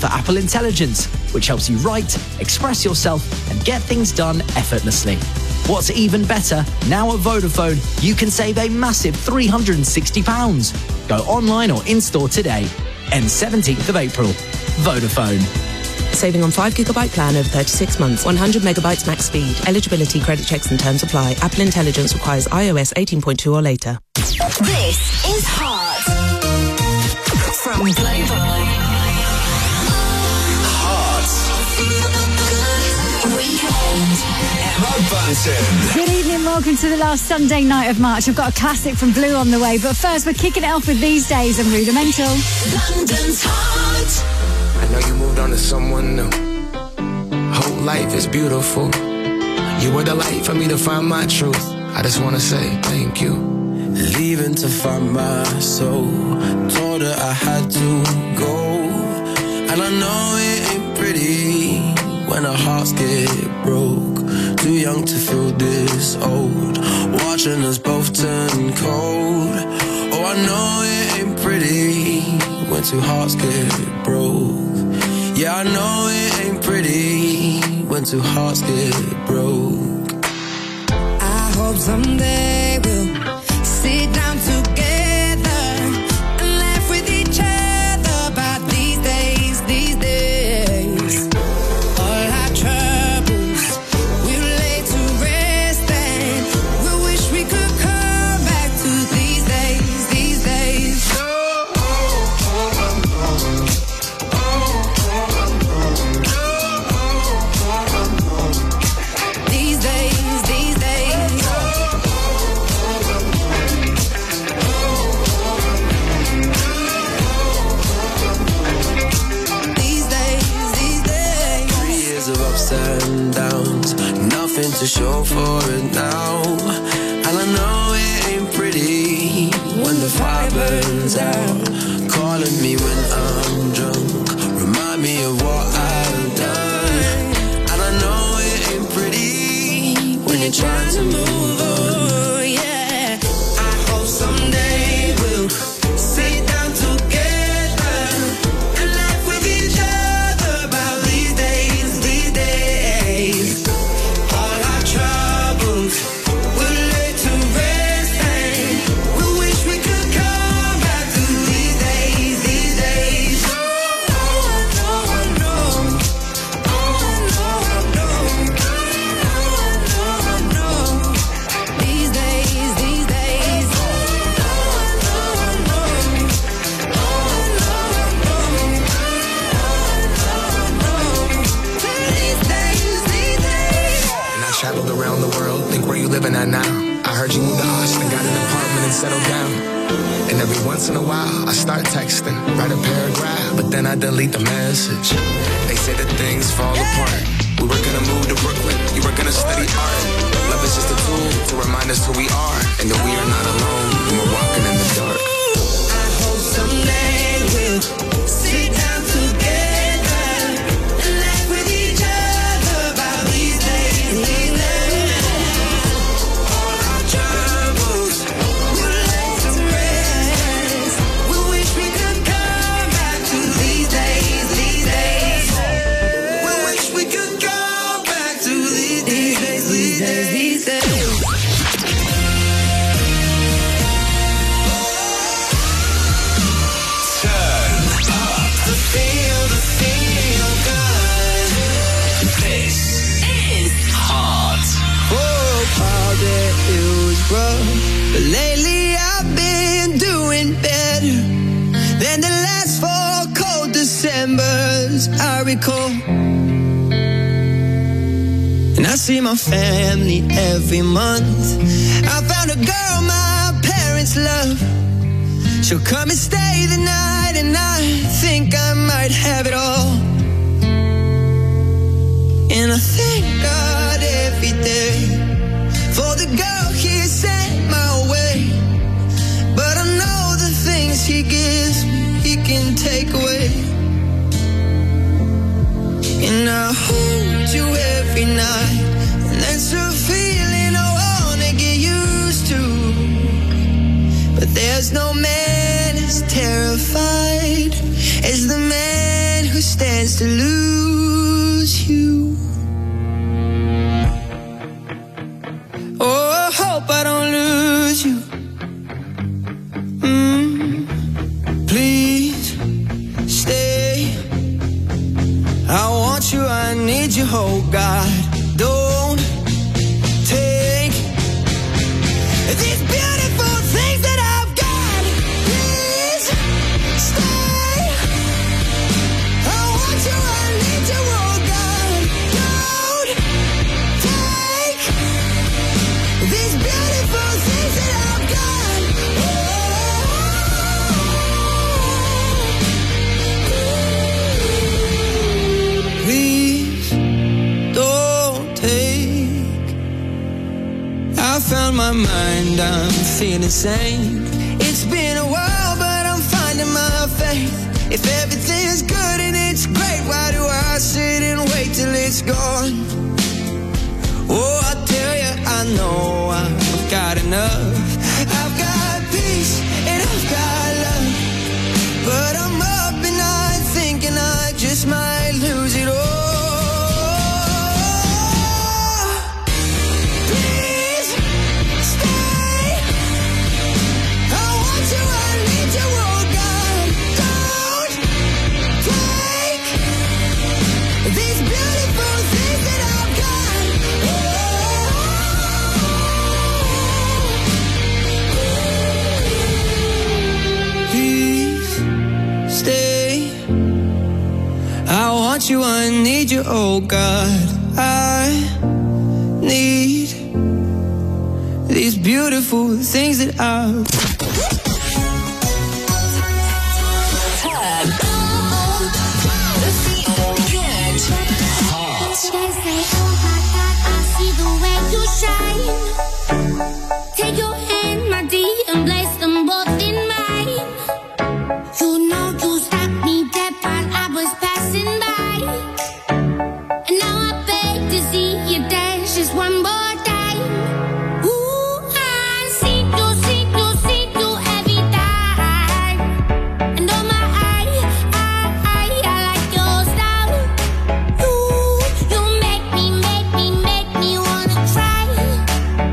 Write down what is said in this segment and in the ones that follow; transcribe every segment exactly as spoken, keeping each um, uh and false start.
for Apple Intelligence, which helps you write, express yourself, and get things done effortlessly. What's even better, now at Vodafone, you can save a massive three hundred sixty pounds. Go online or in-store today. Ends seventeenth of April. Vodafone. Saving on five gigabyte plan over thirty-six months. one hundred megabytes max speed. Eligibility, credit checks and terms apply. Apple Intelligence requires iOS eighteen point two or later. This is Heart from Global. Heart. Weekend. Emma Bunton. Good evening, welcome to the last Sunday night of March. I've got a classic from Blue on the way, but first we're kicking it off with These Days and Rudimental. London's Heart. I know you moved on to someone new. Whole life is beautiful. You were the light for me to find my truth. I just wanna say thank you. Leaving to find my soul. Told her I had to go. And I know it ain't pretty when our hearts get broke. Too young to feel this old. Watching us both turn cold. Oh, I know it ain't pretty when two hearts get broke. Yeah, I know it ain't pretty when two hearts get broke. I hope someday we'll sit down together and laugh with each other about these days, these days. All our troubles we'll lay to rest and we wish we could come back to these days, these days. These days, these days. These days, these days. Three years of ups and downs. Nothing to show for it now. And I know it ain't pretty when the fire burns out. Calling me when I'm drunk. Remind me of what I've done. And I know it ain't pretty when you're trying to move on. Oh, yeah. I hope someday we'll sit down together and laugh with each other about these days, these days. All our troubles we'll lay to rest and we wish we could come back to these days, these days. Oh, no, no. Oh, no, no. Oh, no. These days, these days. Oh, no, no. These days, these days. And I traveled around the world, think where you living at now. I heard you moved to Austin, got an apartment and settled down. And every once in a while, I start texting, write a paragraph, but then I delete the message. They say that things fall apart. We were gonna move to Brooklyn, you were gonna study art. Love is just a tool to remind us who we are, and that we are not alone when we're walking in the dark. I hope someday we'll sit down together and laugh with each other about these days, these days. All our troubles we'll lay to rest. We wish we could come back to these days, these days. We wish we could come back to these days, these days, these days. Turn up. The feel, the feel good. This is Heart. Oh, all that it was rough, but lately I've been doing better than the last four cold Decembers I recall. And I see my family every month. I found a girl my parents love. She'll come and stay the night, and I think I might have it all. And I thank God every day for the girl He sent my way. But I know the things He gives me, He can take away. And I hold you every night, and that's a feeling I wanna get used to. But there's no man as terrified as the man who stands to lose you. Oh, I hope I don't lose you. Mm, please stay. I want you, I need you, oh God. Don't take these beautiful things that I've got. Please stay. I want you, I need you, oh God. Don't take these beautiful things that I've got. Oh. Please don't take. I found my mind, I'm feeling sane. It's been a while, but I'm finding my faith. If everything is good and it's great, why do I sit and wait till it's gone? Oh, I tell you, I know I've got enough. I've got peace and I've got love, but I'm up and I'm thinking I just might lose it all. Please stay. I want you, I need you, oh God. Don't take these beautiful things that I've got. Please stay. I want you, I need you, oh God. I need these beautiful things that I've. Turn on the feel good. Hot. They say, oh my God, I see the way you shine. Take your hand, my dear, and place them both in mine. You know you stopped me dead while I was passing by. And now I beg to see you dance just one more time. Ooh, I see you, see you, see you every time. And oh my, I, I, I, I like your style. You, you make me, make me, make me wanna try.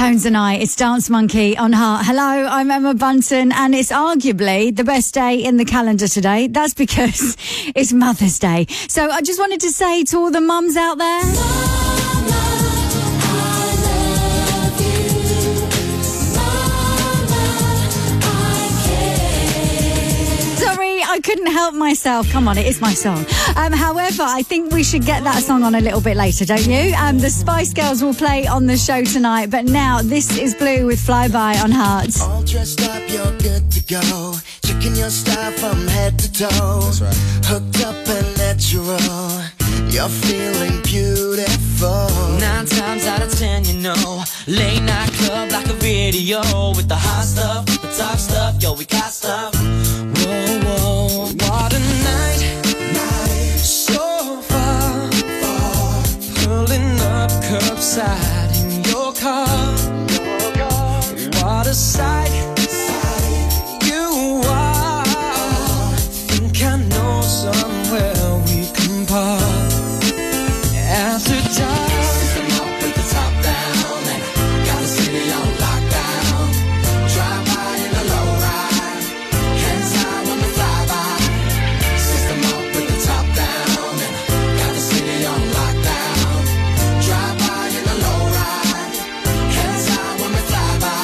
Tones and I, it's Dance Monkey on Heart. Hello, I'm Emma Bunton, and it's arguably the best day in the calendar today. That's because it's Mother's Day. So I just wanted to say to all the mums out there, I couldn't help myself. Come on, it is my song. Um, however, I think we should get that song on a little bit later, don't you? Um, the Spice Girls will play on the show tonight, but now this is Blue with Flyby on Heart. All dressed up, you're good to go. Checking your style from head to toe. That's right. Hooked up and natural. You're feeling beautiful. Nine times out of ten, you know, late night club like a video with the hot stuff, the top stuff. Yo, we got stuff. Whoa, whoa, what a night, night, so far, far, pulling up curbside in your car, your car. What a sight, sight you are. Think I know somewhere we can park. After dark, system up with the top down, and got the city on lockdown. Drive by in a low ride, hands high when we fly by. System up with the top down, and got the city on lockdown. Drive by in a low ride, hands high when we fly by,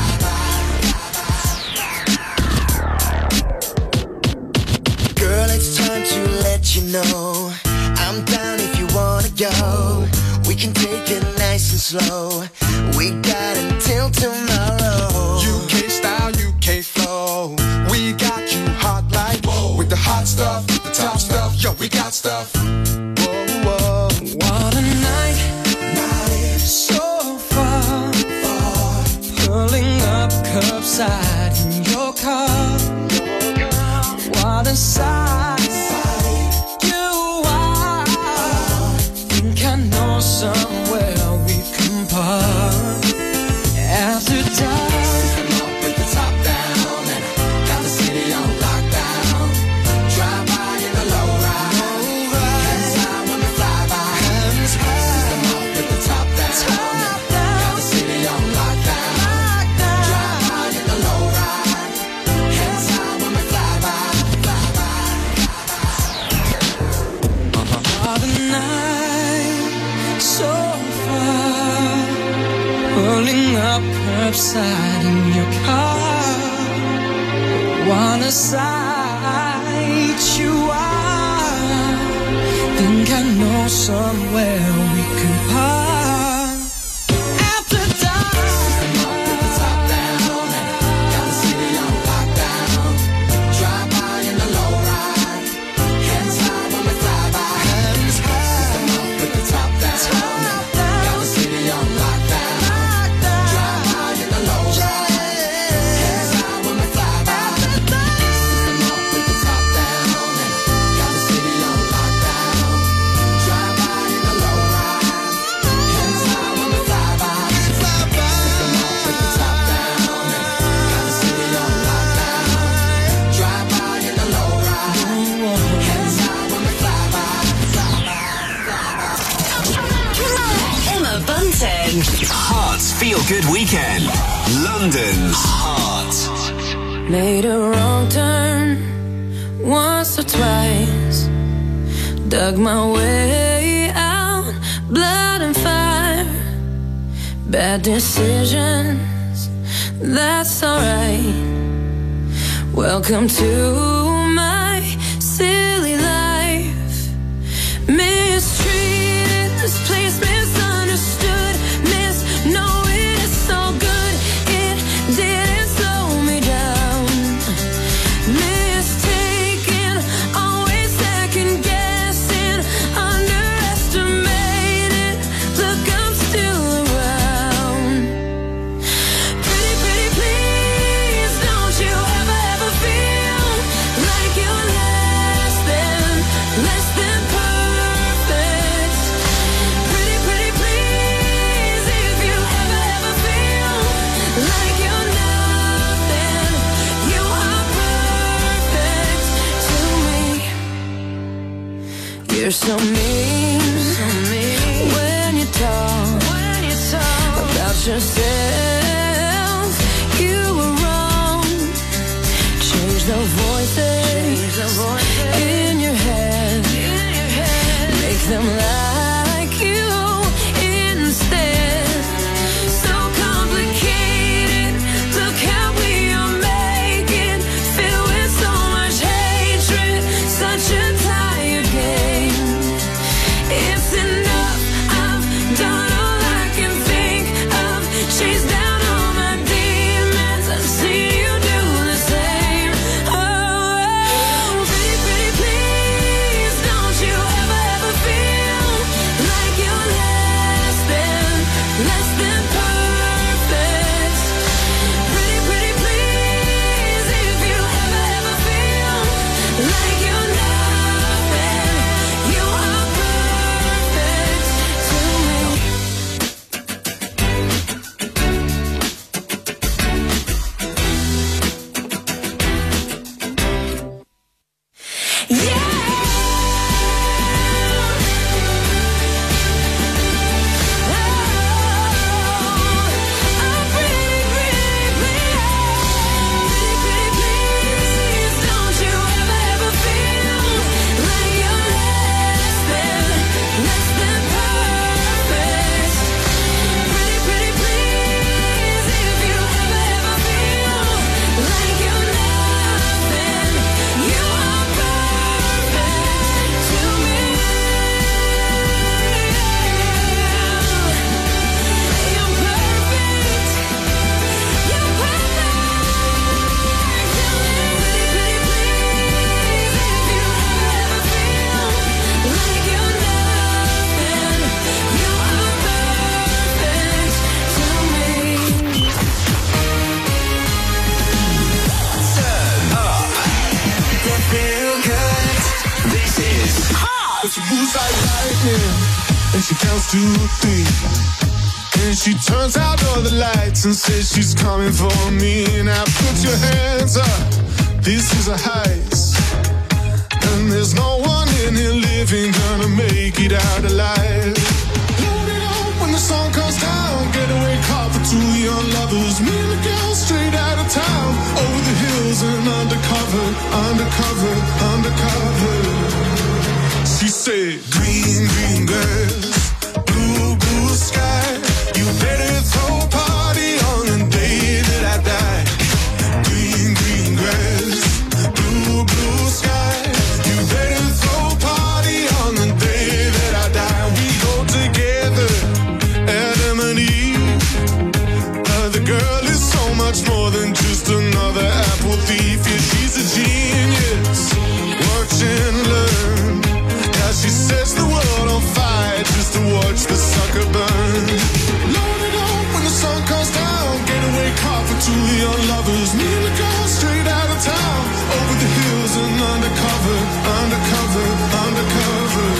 fly by. Girl, it's time to let you know I'm down if you wanna go. We can take it nice and slow. We got until tomorrow. U K style, U K flow. We got you hot like whoa. With the hot stuff, the top stuff. Yo, we got stuff. Whoa, whoa. What a night, night, so far, far, pulling up curbside in your car. What a sight, sight you are. Think I know somewhere we can park. After dark, system up with the top down, and got the city on lockdown. Drive by in a low ride, hands high when we fly by. System up with the top down, and got the city on lockdown. Drive by in a low ride, hands high when we fly by, fly by, fly by. What a night, so far, pulling up curbside in your car. What a sight you are. Think I know somewhere we can park. After dark, system up with the top down, and got the city on lockdown. Drive by in a low ride, hands high when we fly by. System up with the top down, and got the city on lockdown. Drive by in a low ride, hands high when we fly by. System up with the top down, and got the city on lockdown. Drive by in a low ride, hands high when we fly by. System up with the top down, and got the city on lockdown. Drive by in a low ride, hands high when we fly by. Emma Bunton. Heart's Feel Good Weekend. London's Heart. Made a wrong turn once or twice. Dug my way out, blood and fire. Bad decisions, that's alright. Welcome to my silly life. Mistreated, this place misunderstood. Miss knowing it's so good, it didn't slow me down. Mistaken, always second guessing, underestimated. Look, I'm still around. Pretty, pretty please, don't you ever, ever feel like you're less than, less than perfect. Pretty, pretty please, if you ever, ever feel like you're nothing, you are perfect to me. You're so mean, when you talk about yourself. You were wrong. Change the voices in your head. Make them like you instead. So complicated. Look how we are making. Filled with so much hatred. Such a tired game. It's enough. I've done all I can think of. Chase down all my demons. I see you do the same. Oh, pretty, pretty, please, don't you ever, ever feel like you're less than, less than perfect. Pretty, pretty, please, if you ever, ever feel like you're nothing, you are perfect to me. She moves like lightning, and she counts to three. And she turns out all the lights and says she's coming for me. Now put your hands up, this is a heist. And there's no one in here living gonna make it out alive. Load it up when the sun comes down. Getaway car for two young lovers. Me and the girl straight out of town. Over the hills and undercover, undercover, undercover. She said, green, green grass, blue, blue sky. You better throw a party on the day that I die. Green, green grass, blue, blue sky. You better throw a party on the day that I die. We go together, Adam and Eve. Uh, the girl is so much more than just another apple thief. Yeah, she's a genius. Watch and learn. She sets the world on fire just to watch the sucker burn. Load it up when the sun comes down. Getaway car for two young lovers. Me and the girl straight out of town. Over the hills and undercover, undercover, undercover.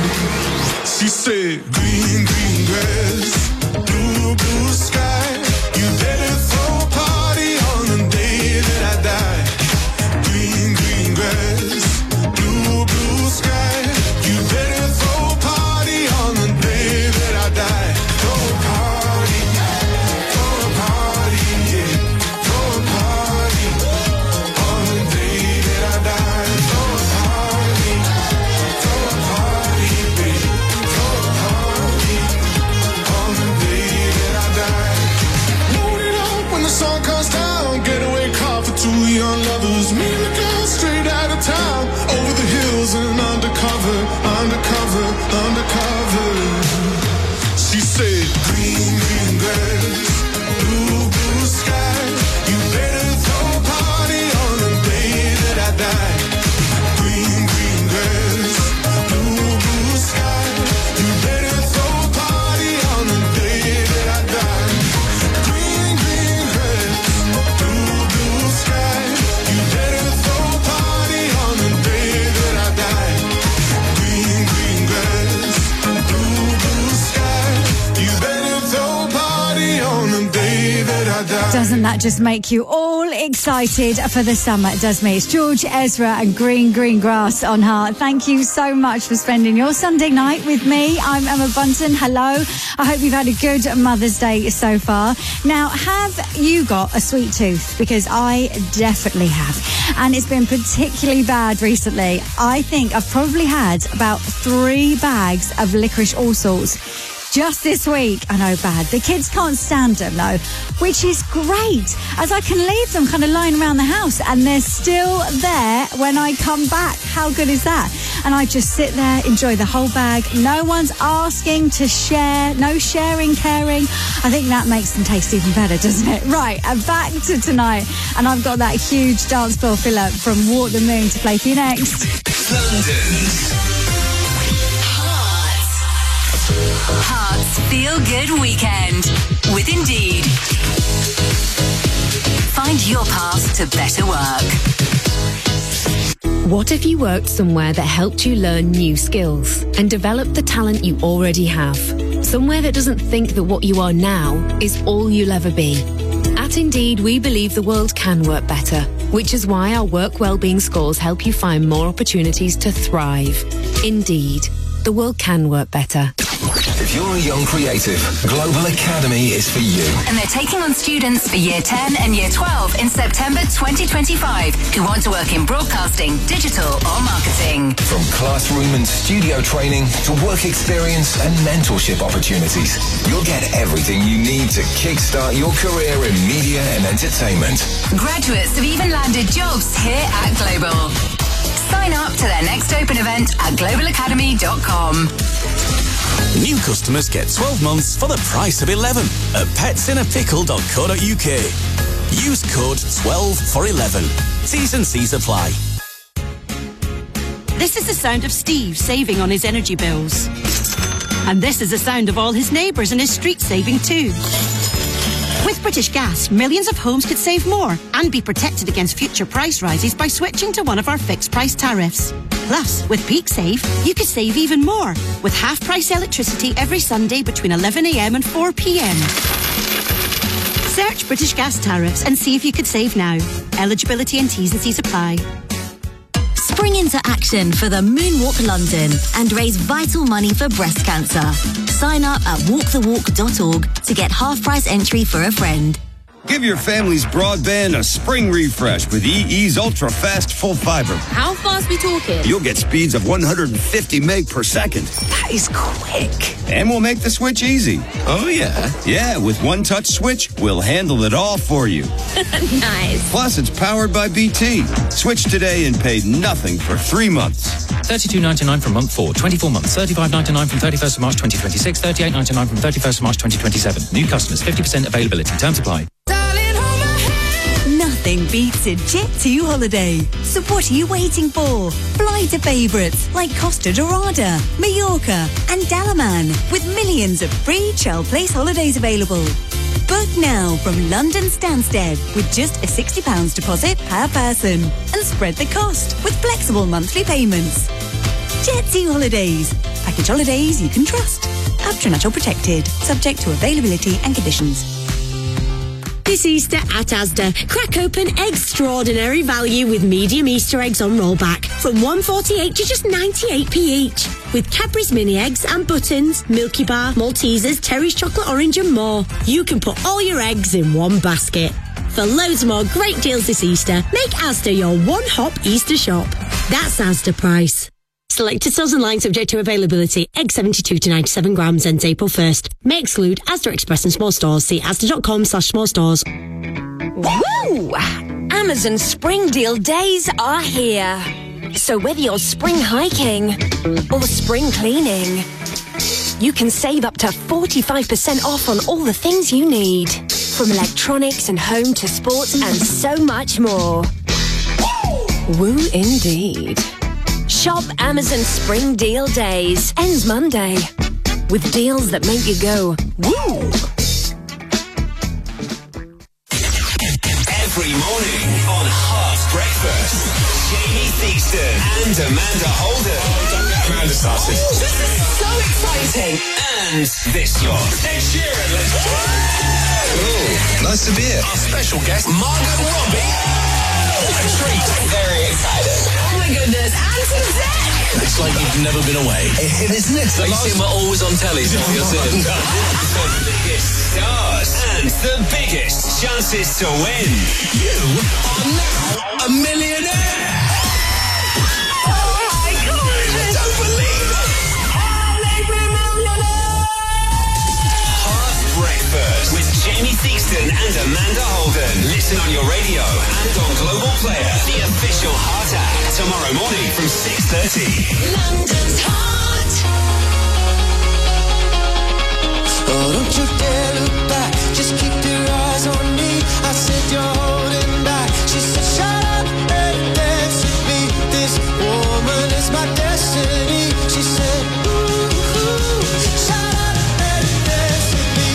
She said, green, green grass, blue, blue sky. You better throw a party on the day that I die. Green, green grass, blue, blue sky. You better throw a party on the day that I die. Throw a party, throw a party, yeah. Throw a party on the day that I die. Throw a party, throw a party, baby. Throw a party on the day that I die. Doesn't that just make you all excited for the summer? It does me. It's George Ezra and Green Green Grass on Heart. Thank you so much for spending your Sunday night with me. I'm Emma Bunton. Hello. I hope you've had a good Mother's Day so far. Now, have you got a sweet tooth? Because I definitely have. And it's been particularly bad recently. I think I've probably had about three bags of licorice all sorts just this week. I know, bad. The kids can't stand them, though, which is great, as I can leave them kind of lying around the house and they're still there when I come back. How good is that? And I just sit there, enjoy the whole bag. No one's asking to share. No sharing, caring. I think that makes them taste even better, doesn't it? Right, and back to tonight. And I've got that huge dance floor filler from Walk the Moon to play for you next. London's Hearts Feel Good Weekend with Indeed. Find your path to better work. What if you worked somewhere that helped you learn new skills and develop the talent you already have? Somewhere that doesn't think that what you are now is all you'll ever be. At Indeed, we believe the world can work better, which is why our work wellbeing scores help you find more opportunities to thrive. Indeed, the world can work better. If you're a young creative, Global Academy is for you. And they're taking on students for Year ten and Year twelve in September twenty twenty-five who want to work in broadcasting, digital or marketing. From classroom and studio training to work experience and mentorship opportunities, you'll get everything you need to kickstart your career in media and entertainment. Graduates have even landed jobs here at Global. Sign up to their next open event at global academy dot com. New customers get twelve months for the price of eleven at pets in a pickle dot co dot uk. Use code twelve for eleven. T's and C's apply. This is the sound of Steve saving on his energy bills. And this is the sound of all his neighbours and his street saving too. With British Gas, millions of homes could save more and be protected against future price rises by switching to one of our fixed price tariffs. Plus, with Peak Save, you could save even more with half-price electricity every Sunday between eleven a m and four p m. Search British Gas tariffs and see if you could save now. Eligibility and T's and C's apply. Spring into action for the Moonwalk London and raise vital money for breast cancer. Sign up at walk the walk dot org to get half-price entry for a friend. Give your family's broadband a spring refresh with E E's Ultra Fast Full Fiber. How fast we talking? You'll get speeds of one hundred fifty meg per second. That is quick. And we'll make the switch easy. Oh, yeah? Yeah, with one touch switch, we'll handle it all for you. Nice. Plus, it's powered by B T. Switch today and pay nothing for three months. thirty-two ninety-nine from month four, twenty-four months, thirty-five ninety-nine from thirty-first of March twenty twenty-six, thirty-eight ninety-nine from thirty-first of March twenty twenty-seven. New customers, fifty percent availability. Terms apply. Nothing beats a Jet two holiday. So what are you waiting for? Fly to favourites like Costa Dorada, Mallorca and Dalaman with millions of free child place holidays available. Book now from London Stansted with just a sixty pounds deposit per person and spread the cost with flexible monthly payments. Jet two Holidays. Package holidays you can trust. After natural protected. Subject to availability and conditions. This Easter at Asda, crack open extraordinary value with medium Easter eggs on rollback from one forty-eight to just ninety-eight p each. With Cadbury's mini eggs and buttons, Milky Bar, Maltesers, Terry's chocolate orange and more. You can put all your eggs in one basket. For loads more great deals this Easter, make Asda your one-hop Easter shop. That's Asda price. Selected stores online subject to availability. Egg seventy-two to ninety-seven grams ends April first. May exclude Asda Express and small stores. See asda.com slash small stores. Woo! Amazon Spring Deal Days are here. So whether you're spring hiking or spring cleaning, you can save up to forty-five percent off on all the things you need. From electronics and home to sports and so much more. Woo indeed. Shop Amazon Spring Deal Days. Ends Monday. With deals that make you go, woo! Every morning on Heart Breakfast, Jamie Theakston and Amanda Holden. Oh, don't get Amanda started. Oh, this is so exciting. And this yacht. Ed Sheeran, let's go! Cool. Nice to be here. Our special guest, Margot Robbie. A treat. Very excited. Oh my goodness, and to the deck! It's like you've never been away. It, isn't it? They seem we're always on telly, so you're sitting. The biggest stars and the biggest chances to win. You are now a millionaire. Oh my goodness! I don't believe it. Heart Breakfast with Jamie Theakston and Amanda Holden. Listen on your radio and on Global Player. The official Heart app. Tomorrow morning from six thirty. London's Heart. Oh, don't you dare look back. Just keep your eyes on me. I said you're holding back. She said, shut up and dance with me. This woman is my destiny. She said, ooh, ooh, shut up and dance with me.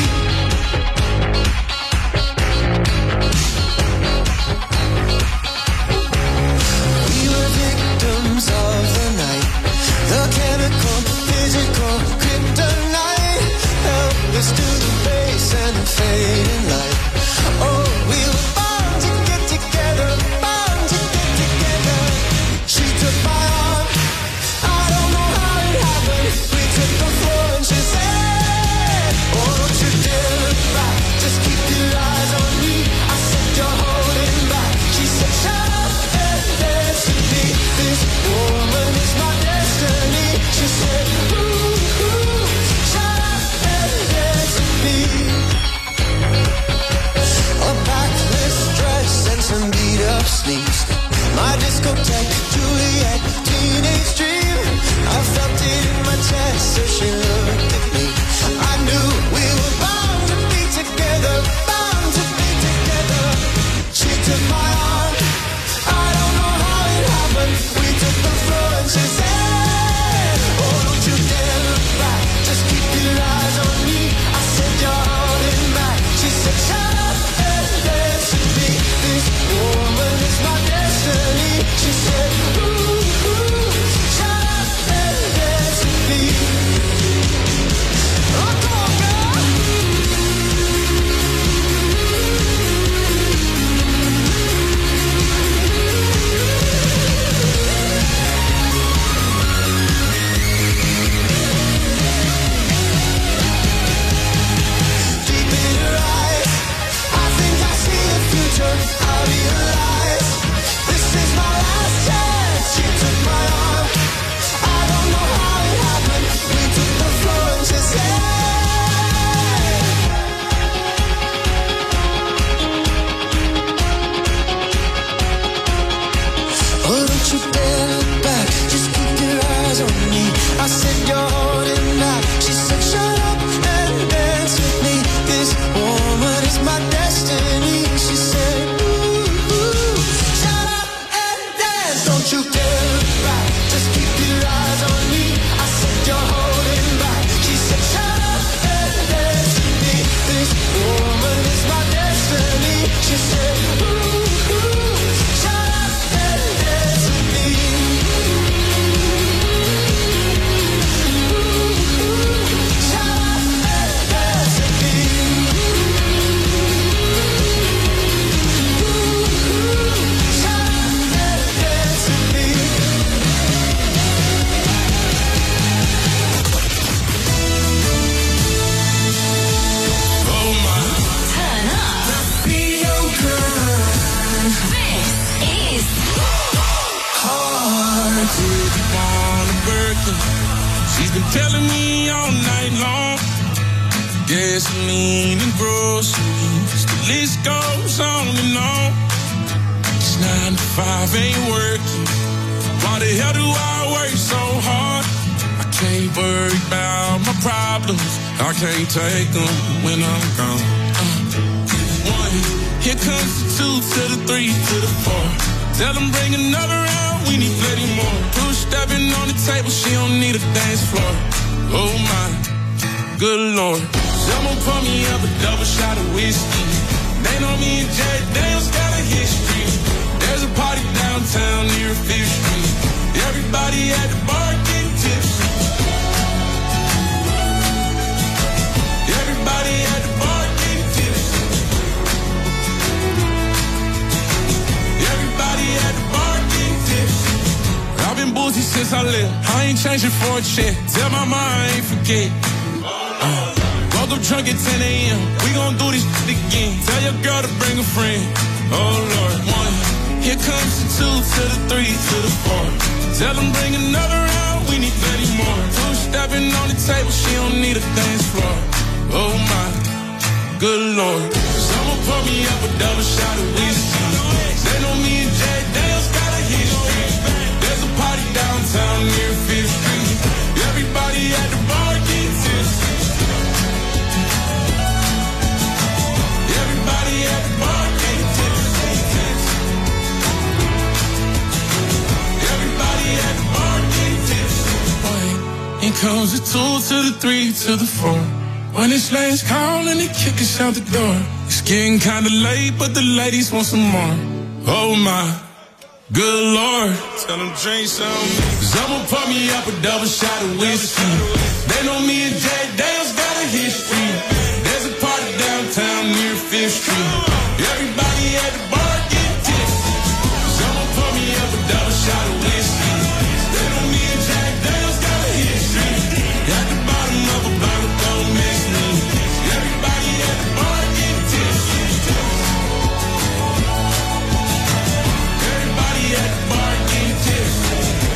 We were victims of the night. The chemical, physical, kryptonite. Helpless to the base and the fading light. Oh, we were bound to get together, bound to get together. She took my arm, I don't know how it happened. We took the floor and she said, oh, don't you dare look back, just keep your eyes on me. I said, you're holding back. She said, shut up and dance with me. This woman is my destiny. She said, ooh, ooh, shut up and dance with me. A backless dress and some beat up sneaks. My discotheque, Juliet, teenage dream. I felt it in my chest, so she looked at me. I knew we were bound to be together, bound to be together. She took my arm, I don't know how it happened. We took the floor and she said, oh, don't you dare look back, just keep your eyes on me. I said, you're holding back. She said, shut up and dance with me. This woman is my destiny. She said, ooh, ooh, shut up and dance with me. Oh, come on, girl. Deep in her eyes, I think I see the future. I realize this is my last chance. She took my arm, I don't know how it happened. We took the floor and she said, oh, don't you dare look back, just keep your eyes on me. I said, you're holding back. She said, shut up and dance with me. This woman is my destiny. She said, ooh, ooh, shut up and dance. Don't you dare look back, just keep your eyes on me. I said, you're holding back. She said, shut up and dance with me. This woman is my destiny. She said, ooh, ooh, shut up and dance with me. Ooh, ooh, shut up and dance with me. Ooh, ooh, shut up and dance with me. Oh my. Turn up. Be your girl. This is Hard to keep on a Birkin. She's been telling me all night long. Gasoline and groceries, the list goes on and on. It's nine to five, ain't working. Why the hell do I work so hard? I can't worry about my problems. I can't take them when I'm gone. Uh, one, here comes the two to the three to the four. Tell them bring another round, we need plenty more. Two stepping on the table, she don't need a dance floor. Oh my, good lord. Someone pour me up a double shot of whiskey. They know me and Jack Daniels got a history. There's a party downtown near Fifth Street. Everybody at the bar getting tipsy. Everybody at the bar getting tipsy. since I left. I ain't changing for a check. Tell my mind I ain't forget. Uh, woke up drunk at ten a.m. We gon' do this shit again. Tell your girl to bring a friend. Oh Lord, one. Here comes the two to the three to the four. Tell them bring another round. We need thirty more. Two stepping on the table. She don't need a dance floor. Oh my, good Lord. Someone pour me up a double shot of whiskey. They know me and Jay Dale's got a history. There's a party downtown near Fifth Street. Everybody at the bar getting tipsy. Everybody at the bar getting tipsy. Everybody at the bar getting tipsy. In comes the two to the three to the four. When it's last call and they kick us out the door. It's getting kinda late, but the ladies want some more. Oh my, good Lord. Tell them drink some. Someone pour me up a double shot of whiskey. They know me and Jay Dale's got a history. There's a party downtown near Fifth Street. Everybody at the bar get tipsy. Someone pour me up a double shot of whiskey. They know me and Jay Dale's got a history. At the bottom of a bottle, don't miss me. Everybody at the bar get tipsy. Everybody at the bar get tipsy.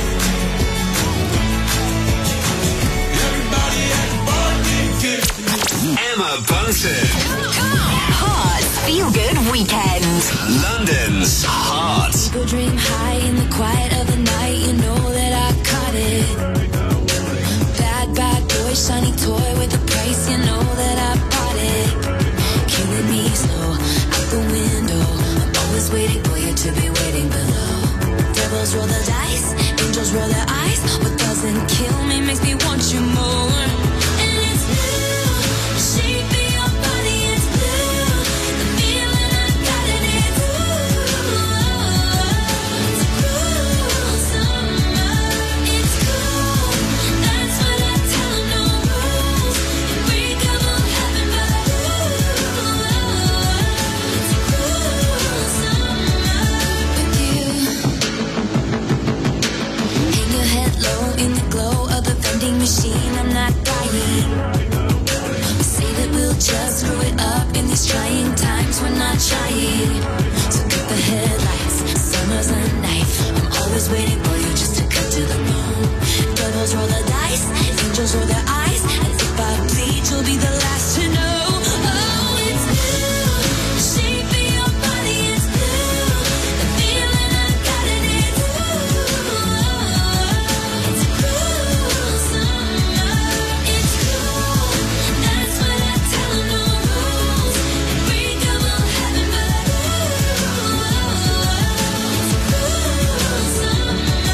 Everybody at the bar get tipsy. Emma Bunton. Hearts Feel Good Weekend. London's Heart. People dream high in the quiet of the night. You know that I caught it. Bad, bad boy, shiny toy with a price. You know that I bought it. Killing me slow out the window. I'm always waiting for you to be waiting below. Devils roll the dice, angels roll their eyes. What doesn't kill me makes me want you more. And it's blue, the shape of your body is blue. The feeling I got in it, ooh. It's cool summer, it's cool. That's what I tell 'em, no rules. Unbreakable heaven, but ooh. It's cool summer with you. Hang your head low in the glow of the vending machine. I'm not dying. Say that we'll just screw it up in these trying times. We're not trying. So cut the headlights. Summer's a knife. I'm always waiting for you just to cut to the bone. Devils roll the dice. Angels roll their eyes. And if I bleed, you'll be the last to know. Oh, it's blue. The shape of your body is blue. The feeling I got in it, ooh. It's cool summer. It's cool. That's what I tell 'em, no rules. Unbreakable heaven, but ooh. It's cool summer.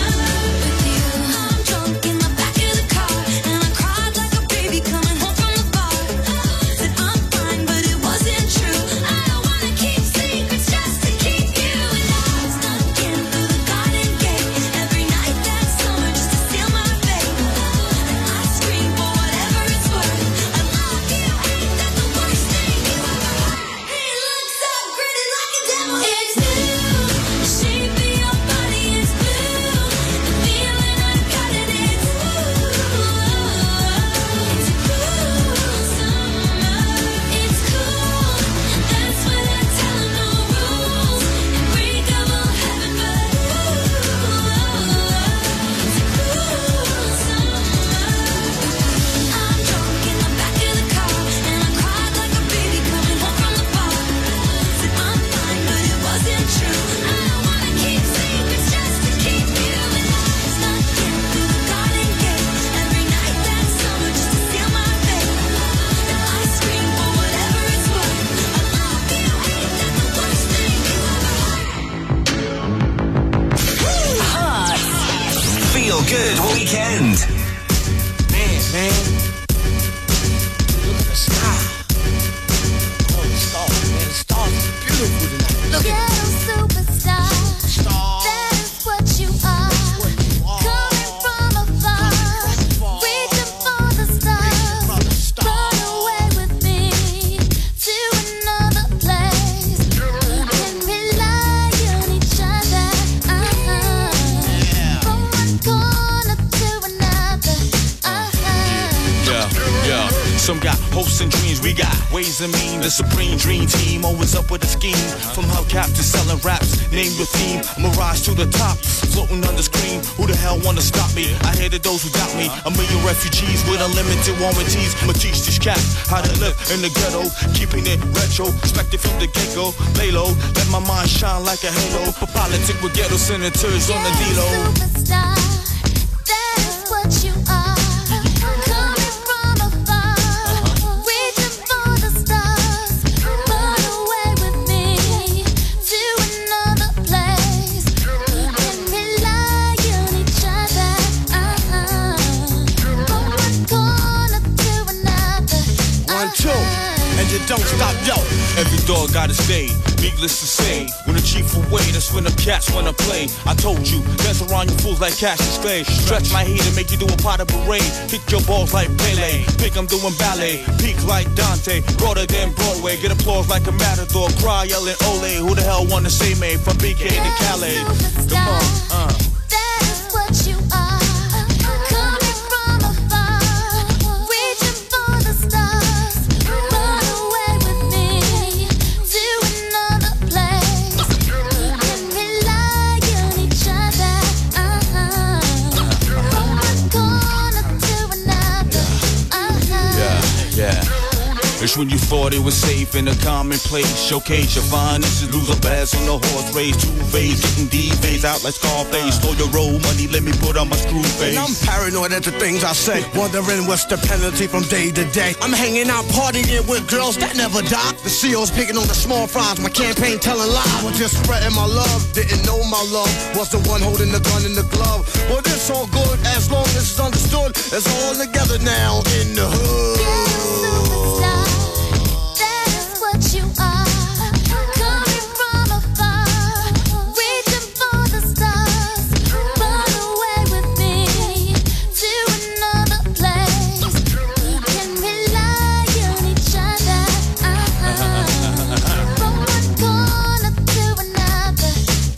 Yeah, some got hopes and dreams, we got ways and means. The supreme dream team, always up with a scheme. From hubcap to selling raps, name your theme. I'ma rise to the top, floating on the screen. Who the hell wanna stop me? I hated those who doubt me. A million refugees with unlimited warranties. I'ma teach these cats how to live in the ghetto, keeping it retro, expected from the get-go. Lay low, let my mind shine like a halo. For politics with ghetto senators on the D-Lo. Superstar, that's what you are. Coming from afar, reaching for the stars. Run away with me to another place. And rely on each other. Uh-huh. From one corner to another. One, two, and you don't stop, yo. Every dog got its day, needless to say. When the chief away, that's when the cats wanna play. I told you, dance around you fools like Cassius Clay. Stretch my heat and make you do a pot of parade. Kick your balls like Pele, think I'm doing ballet. Peak like Dante, broader than Broadway. Get applause like a matador, cry yelling ole. Who the hell wanna say me from B K to Calais? Come on, uh. That's what you are. Coming from afar, reaching for the stars. Run away with me to another place. And rely on each other. Uh-huh. From one corner to another. Uh-huh. Yeah, yeah. It's when you thought it was safe in a commonplace. Showcase your finest, lose a bass on the horse race. Two phase, getting D-phase out like Scarface. Stole your road money, let me put on my screw face. And I'm paranoid at the things I say, wondering what's the penalty from day to day. I'm hanging out partying with girls that never die. The C O's picking on the small fries, my campaign telling lies. I was just spreading my love, didn't know my love was the one holding the gun in the glove. Well, it's all good as long as it's understood. It's all together now in the hood. That's what you are. Coming from afar, reaching for the stars. Run away with me to another place. And rely on each other. Uh-huh. From one corner to another.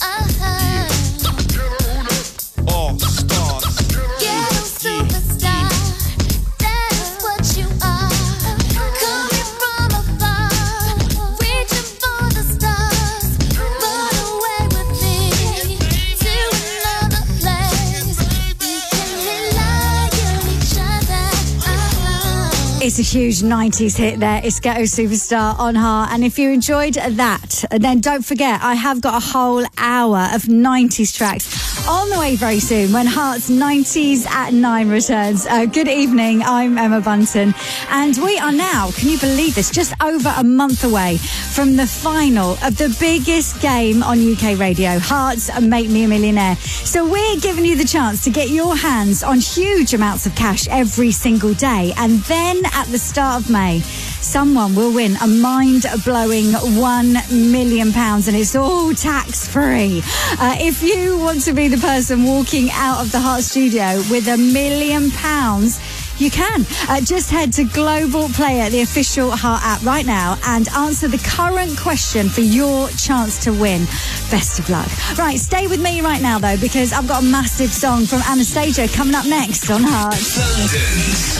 Uh-huh. All stars. Ghetto superstar. That's what you are. Coming from afar, reaching for the stars. Run away with me to another place. We can rely on each other. Uh-huh. It's a huge nineties hit there. It's Ghetto Superstar on Heart. And if you enjoyed that, then don't forget, I have got a whole hour of nineties tracks on the way very soon when Heart's nineties at nine returns. Uh, good evening, I'm Emma Bunton. And we are now, can you believe this, just over a month away from the final of the biggest game on U K radio, Heart's Make Me a Millionaire. So we're giving you the chance to get your hands on huge amounts of cash every single day. And then at the start of May, someone will win a mind-blowing one million pounds, and it's all tax-free. Uh, if you want to be the person walking out of the Heart studio with a million pounds, you can. Uh, just head to Global Player, the official Heart app right now, and answer the current question for your chance to win. Best of luck. Right, stay with me right now, though, because I've got a massive song from Anastasia coming up next on Heart. London's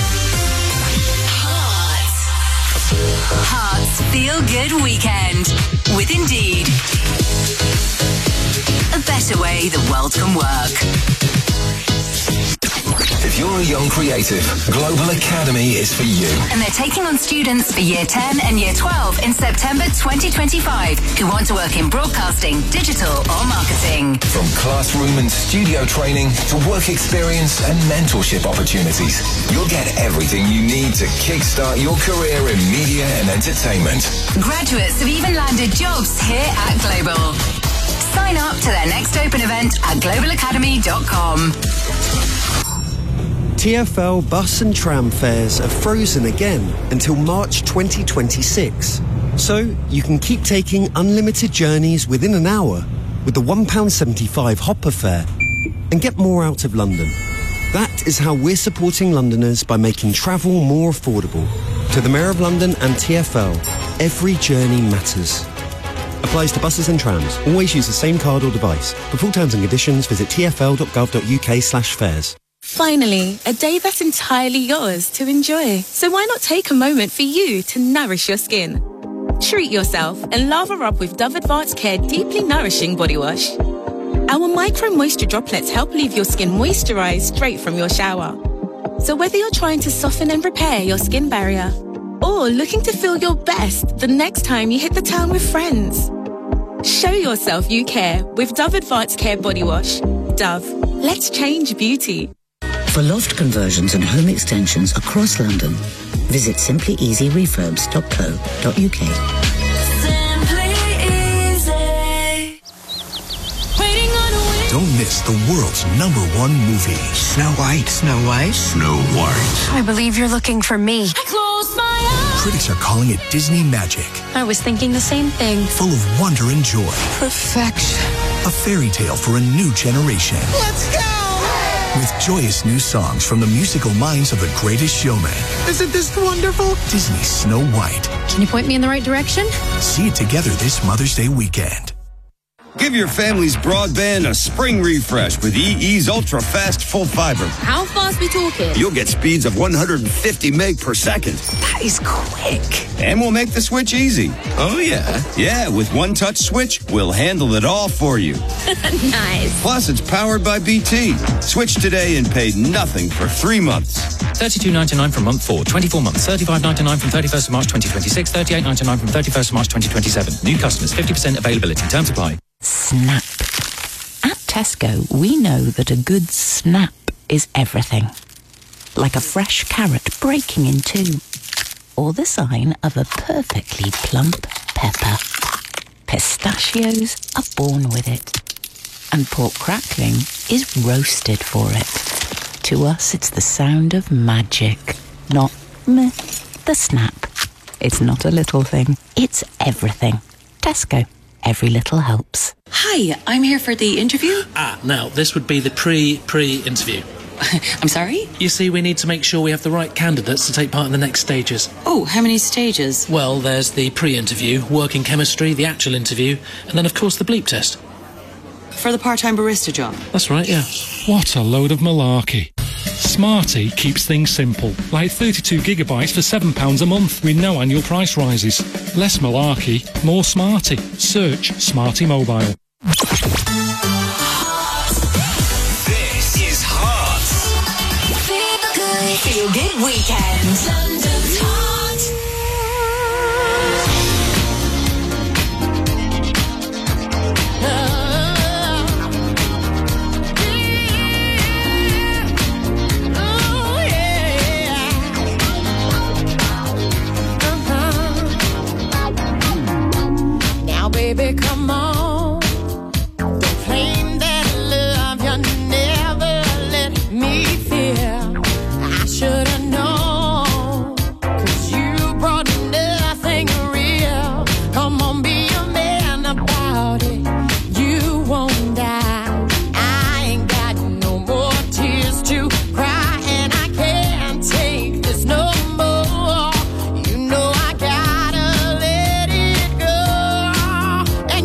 Heart's Feel Good Weekend with Indeed. A better way the world can work. If you're a young creative, Global Academy is for you. And they're taking on students for Year ten and Year twelve in September twenty twenty-five who want to work in broadcasting, digital or marketing. From classroom and studio training to work experience and mentorship opportunities, you'll get everything you need to kickstart your career in media and entertainment. Graduates have even landed jobs here at Global. Sign up to their next open event at global academy dot com. T F L bus and tram fares are frozen again until March twenty twenty-six. So you can keep taking unlimited journeys within an hour with the one pound seventy-five Hopper fare and get more out of London. That is how we're supporting Londoners by making travel more affordable. To the Mayor of London and T F L, every journey matters. Applies to buses and trams. Always use the same card or device. For full terms and conditions, visit t f l dot gov dot u k slash fares. Finally, a day that's entirely yours to enjoy. So why not take a moment for you to nourish your skin? Treat yourself and lather up with Dove Advanced Care Deeply Nourishing Body Wash. Our micro moisture droplets help leave your skin moisturized straight from your shower. So whether you're trying to soften and repair your skin barrier or looking to feel your best the next time you hit the town with friends, show yourself you care with Dove Advanced Care Body Wash. Dove, let's change beauty. For loft conversions and home extensions across London, visit simply easy refurbs dot co dot uk. Don't miss the world's number one movie. Snow White. Snow White. Snow White. I believe you're looking for me. I close my eyes. Critics are calling it Disney magic. I was thinking the same thing. Full of wonder and joy. Perfection. A fairy tale for a new generation. Let's go! With joyous new songs from the musical minds of The Greatest Showman. Isn't this wonderful? Disney's Snow White. Can you point me in the right direction? See it together this Mother's Day weekend. Give your family's broadband a spring refresh with E E's ultra-fast full fiber. How fast we talking? You'll get speeds of one hundred fifty meg per second. That is quick. And we'll make the switch easy. Oh, yeah? Yeah, with one touch switch, we'll handle it all for you. Nice. Plus, it's powered by B T. Switch today and pay nothing for three months. thirty-two ninety-nine from month four, twenty-four months, thirty-five ninety-nine from thirty-first of March twenty twenty-six, thirty-eight ninety-nine from thirty-first of March twenty twenty-seven. New customers, fifty percent availability. Terms apply. Snap. At Tesco, we know that a good snap is everything. Like a fresh carrot breaking in two. Or the sign of a perfectly plump pepper. Pistachios are born with it. And pork crackling is roasted for it. To us, it's the sound of magic, not meh, the snap. It's not a little thing, it's everything. Tesco. Every little helps. Hi, I'm here for the interview. Ah, now, this would be the pre-pre-interview. I'm sorry? You see, we need to make sure we have the right candidates to take part in the next stages. Oh, how many stages? Well, there's the pre-interview, working chemistry, the actual interview, and then, of course, the bleep test. For the part-time barista job? That's right, yeah. What a load of malarkey. Smarty keeps things simple, like thirty-two gigabytes for seven pounds a month with no annual price rises. Less malarkey, more Smarty. Search Smarty Mobile. This is Hot. Feel good weekend. London's Hot. Baby, come on. Don't claim that love you never let me feel. I should have known, 'cause you brought nothing real. Come on, be a man about it. You won't die. I ain't got no more tears to cry, and I can't take this no more. You know I gotta let it go.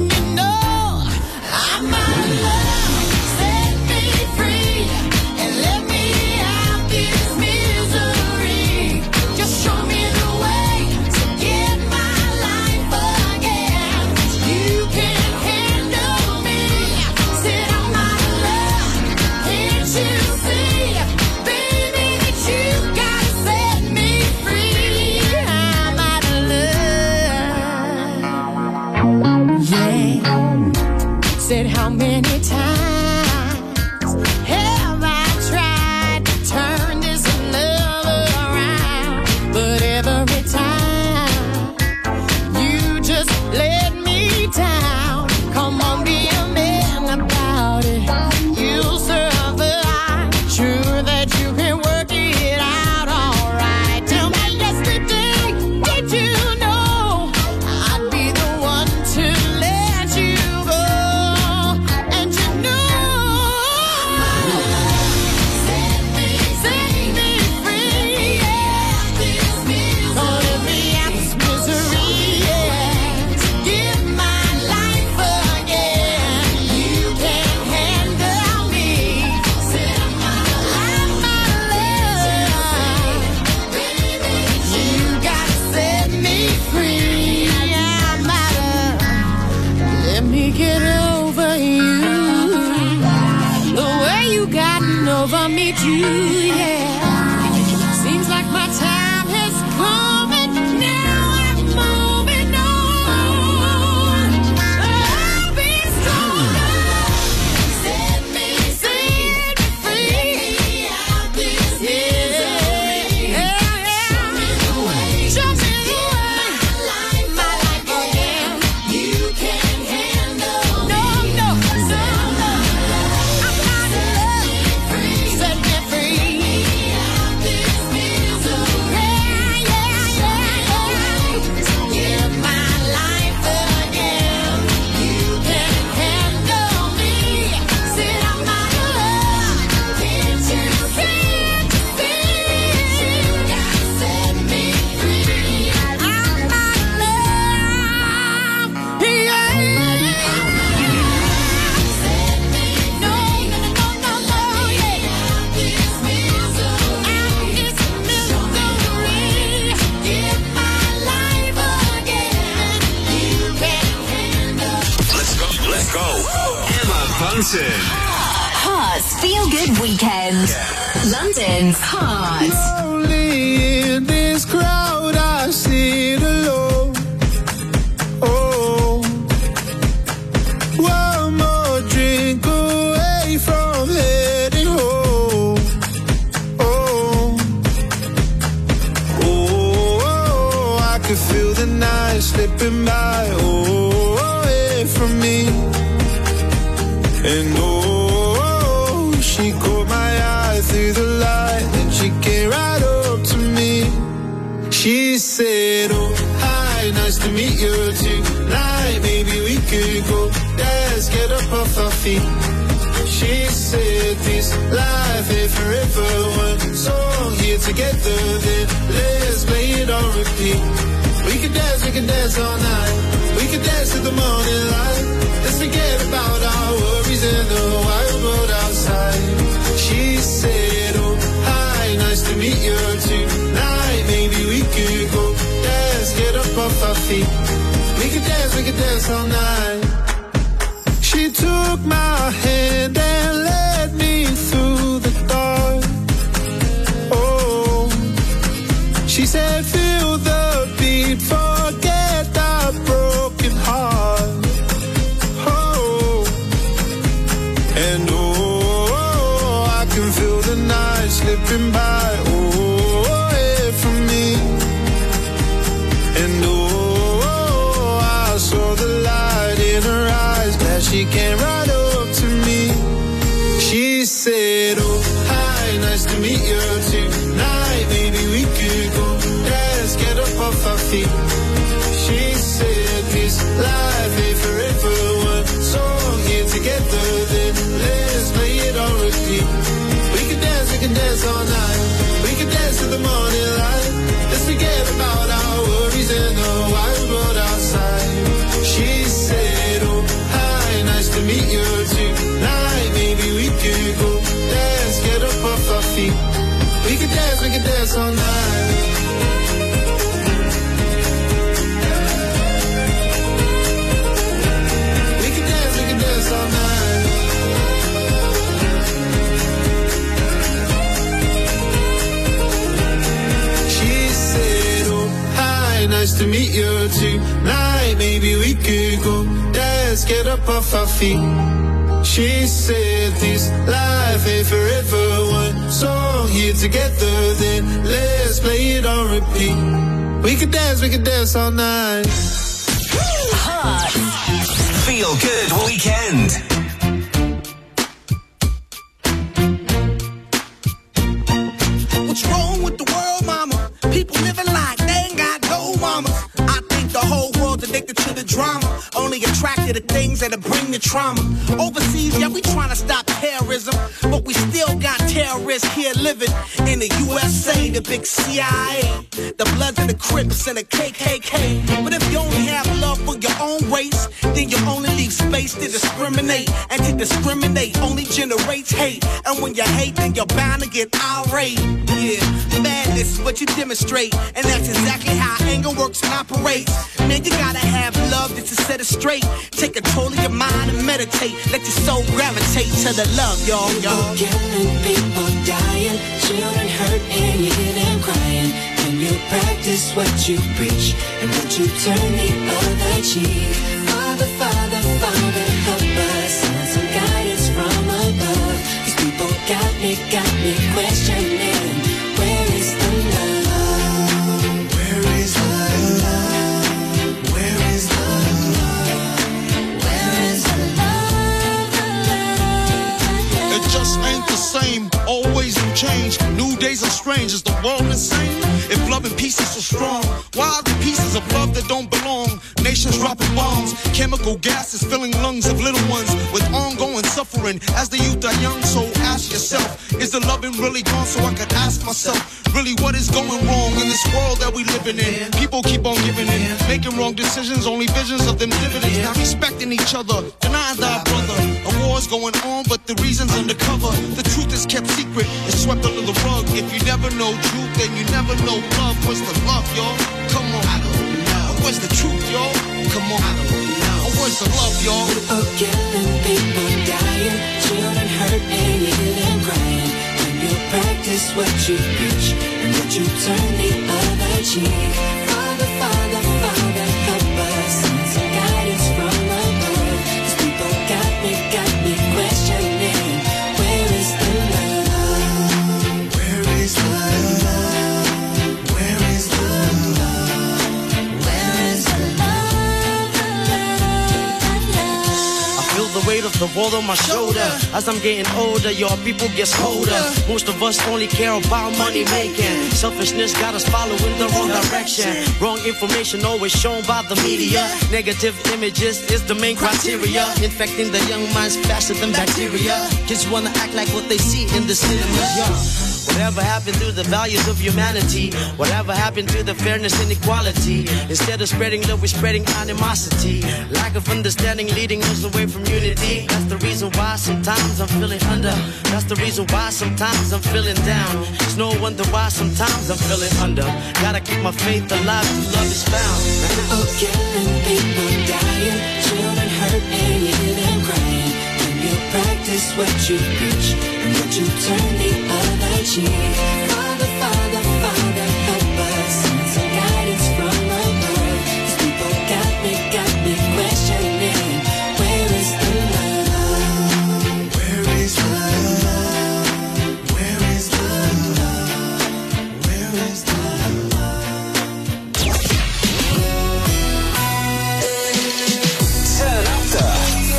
Luton. Hearts Feel Good Weekend. London's Hearts. Only in this crowd I sit alone. Oh, one more drink away from heading home. Oh, oh, I can feel the night slipping by. Oh, away from me. And oh, she caught my eye through the light, and she came right up to me. She said, oh, hi, nice to meet you tonight. Maybe we could go dance, get up off our feet. She said, this life ain't forever. One song here together, then let's play it on repeat. We can dance, we can dance all night. We can dance to the morning light. Let's forget about our worries in the wild world outside. She said, oh, hi, nice to meet you tonight. Maybe we could go dance, get up off our feet. We could dance, we could dance all night. She took my hand and led me through the dark. Oh, she said, feel the beat, forget that broken heart. Oh, and oh, I can feel the night slipping by. Oh, away from me. And oh, I saw the light in her eyes, glad she came right up to me. She said, oh, hi, nice to meet you tonight. Maybe we could go dance, get up off our feet. She said, this life ain't forever. One song here together, then let's play it on repeat. We can dance, we can dance all night. We can dance to the morning light. Let's forget about our worries in the wild world outside. She said, oh, hi, nice to meet you tonight. Maybe we could go dance, get up off our feet. We can dance, we can dance all night. We can dance, we can dance all night. She said, oh, hi, nice to meet you tonight. Maybe we could go dance, get up off our feet. She said, this life ain't forever. One song here together, then let's play it on repeat. We can dance, we can dance all night. Hearts Feel Good Weekend. What's wrong with the world, mama? People living like they ain't got no mama. I think the whole world's addicted to the drama, only attracted to things that'll bring the trauma. Overseas, yeah, we trying to stop terrorism, but we still got terrorists here living in the U S A, the big C I A, the Bloods and the Crips and the K K K. But if you only have love for your own race, then you only leave space to discriminate, and to discriminate only generates hate. And when you hate, then you're bound to get irate. Yeah, madness is what you demonstrate, and that's exactly how anger works and operates. Man, you gotta have love just to set it straight. Take control of your mind and meditate. Let your soul gravitate to the love, y'all, y'all. People killing, people dying, children hurt and you hear them crying. When you practice what you preach, and would you turn the other cheek? Father, Father, Father, help us, send some guidance from above. These people got me, got me questioning, where is the love? Where is the love? Where is the love? Where is the love? It just ain't the same, always new change. New days are strange, is the world insane? If love and peace is so strong, why are the pieces of love that don't belong? Nations dropping bombs, chemical gases filling lungs of little ones with ongoing suffering. As the youth are young, so ask yourself, is the loving really gone? So I could ask myself, really what is going wrong in this world that we living in? People keep on giving in, making wrong decisions, only visions of them dividends. Not respecting each other, denying thy brother. A war's going on, but the reason's undercover. The truth is kept secret, it's swept under the rug. If you never know truth, then you never know love. Where's the love, y'all? Come on. I don't know. Where's the truth, y'all? Come on. I don't know. voice of love, y'all. People killing, people dying, children hurt and you hear them crying. When you practice what you preach and that you turn the other cheek. Father, Father, Father, help us. Send some guidance from above. These people got me, got me questioning. Where is the love? Where is the love? Where is the love? Where is the love? I feel the weight of the world on my shoulder. As I'm getting older, your people gets colder. Most of us only care about money making. Selfishness got us following the wrong direction. Wrong information always shown by the media. Negative images is the main criteria. Infecting the young minds faster than bacteria. Kids wanna act like what they see in the cinemas. Yeah. Whatever happened to the values of humanity? Whatever happened to the fairness and equality? Instead of spreading love, we're spreading animosity. Lack of understanding leading us away from unity. That's the reason why sometimes I'm feeling under. That's the reason why sometimes I'm feeling down. It's no wonder why sometimes I'm feeling under. Gotta keep my faith alive till love is found. People killing, people dying, children hurt and you hear them crying. When you practice what you preach and what you turn the other cheek. Father, Father, Father, help us. Send some guidance from above. These people got me, got me questioning. Where is the love? Where is the love? Where is the love? Where is the love? Turn up the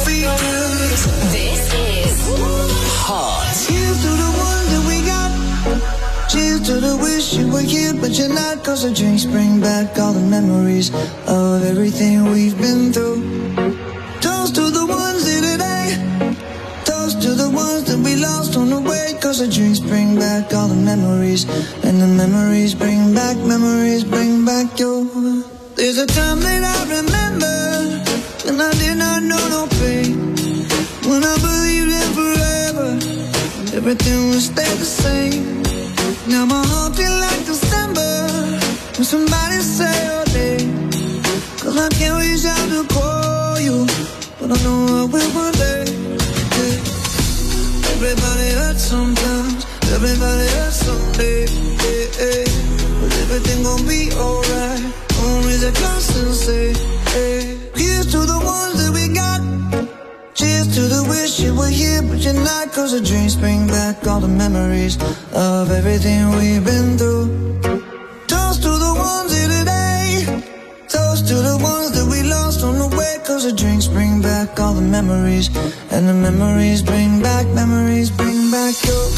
This is heart. Cheers to the ones that we got. Cheers to the wish you were here, but you're not. Cause the drinks bring back all the memories of everything we've been through. Toast to the ones here today. Toast to the ones that we lost on the way. Cause the drinks bring back all the memories. And the memories bring back, memories bring back your. There's a time that I remember when I did not know no pain. When I believed in forever, everything would stay the same. Now my heart feel like December when somebody say your name. Cause I can't reach out to call you, but I know I will one day. Yeah. Everybody hurts sometimes, everybody hurts someday. Yeah, yeah. But everything gon' be alright. Gonna raise a glass and say, hey. Here's to the ones that we got. Cheers to the wish you were here, but you're not. Cause the dreams bring back all the memories of everything we've been through. Toast to the ones here today. Toast to the ones that we lost on the way. Cause the drinks bring back all the memories. And the memories bring back, memories bring back your.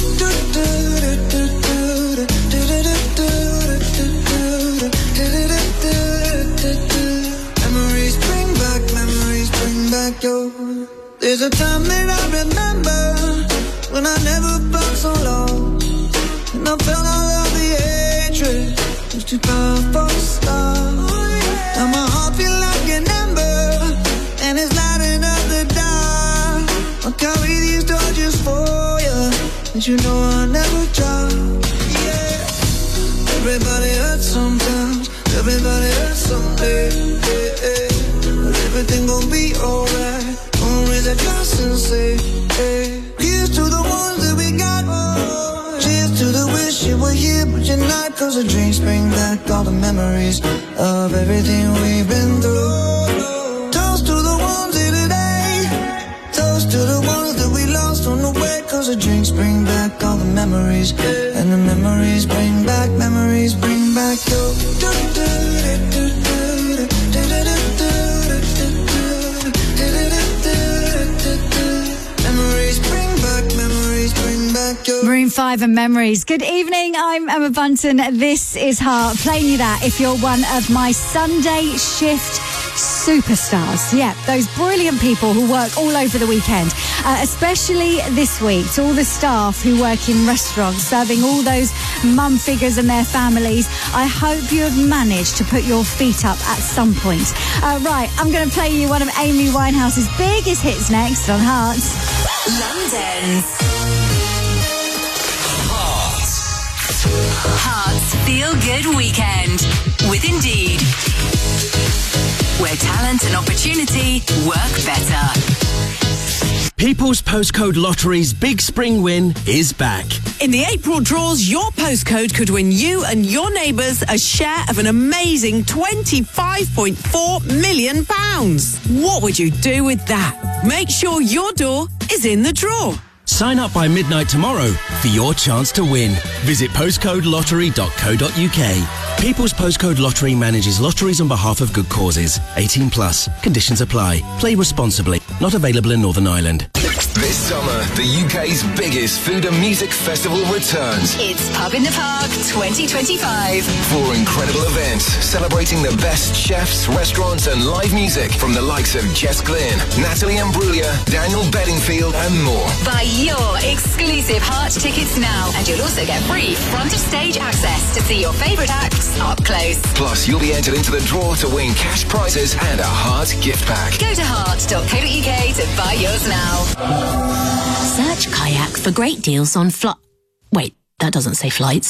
Memories bring back, memories bring back your. There's a time that I remember when I never felt so low, and I felt all of the hatred was too powerful to stop. Now my heart feel like an ember, and it's lighting up the dark. I'll carry these torches for you, and you know I'll never drop. Yeah. Everybody hurts sometimes, everybody hurts someday. Yeah, yeah. But everything gon' be alright. Raise a glass and say, hey. Here's to the ones that we got. Cheers to the wish you were here, but you're not. Cause the drinks bring back all the memories of everything we've been through. Toast to the ones here today. Toast to the ones that we lost on the way. Cause the drinks bring back all the memories. And the memories bring back, memories bring back your. Maroon five and Memories. Good evening, I'm Emma Bunton. This is Heart. Playing you that if you're one of my Sunday shift superstars. Yeah, those brilliant people who work all over the weekend, uh, especially this week, to all the staff who work in restaurants, serving all those mum figures and their families. I hope you have managed to put your feet up at some point. Uh, right, I'm going to play you one of Amy Winehouse's biggest hits next on Heart. London's Heart's Feel Good Weekend with Indeed, where talent and opportunity work People's Postcode Lottery's Big Spring Win is back. In the April draws, your postcode could win you and your neighbours a share of an amazing twenty-five point four million pounds. What would you do with that? Make sure your door is in the draw. Sign up by midnight tomorrow for your chance to win. Visit postcode lottery dot co dot uk. People's Postcode Lottery manages lotteries on behalf of good causes. eighteen plus. Conditions apply. Play responsibly. Not available in Northern Ireland. This summer, the U K's biggest food and music festival returns. It's Pub in the Park twenty twenty-five. Four incredible events celebrating the best chefs, restaurants and live music from the likes of Jess Glynn, Natalie Imbruglia, Daniel Bedingfield and more. Buy your exclusive Heart tickets now and you'll also get free front of stage access to see your favourite acts up close. Plus, you'll be entered into the draw to win cash prizes and a Heart gift pack. Go to heart dot co dot uk to buy yours now. Search Kayak for great deals on flight. Wait, that doesn't say flights.